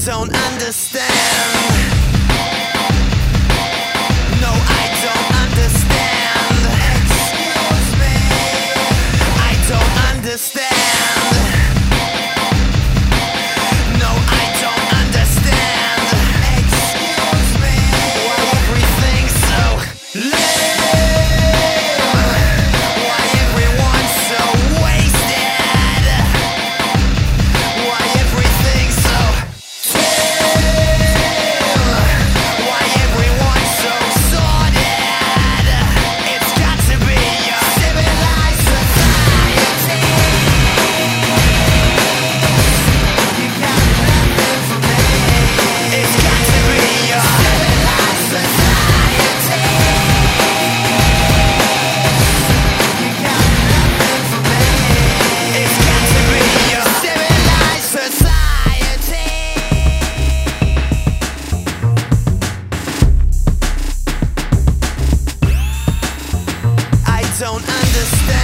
don't understand. No, I don't understand. Excuse me, I don't understand. No, I don't understand. Excuse me, why everything's so lame? Why everyone's so wasted? Why everything's so tame? Why everyone's so sordid? It's got to be a civilized society. You got nothing for me. It's got to be a civilized society. You got nothing for me. It's got to be a civilized society. I don't understand.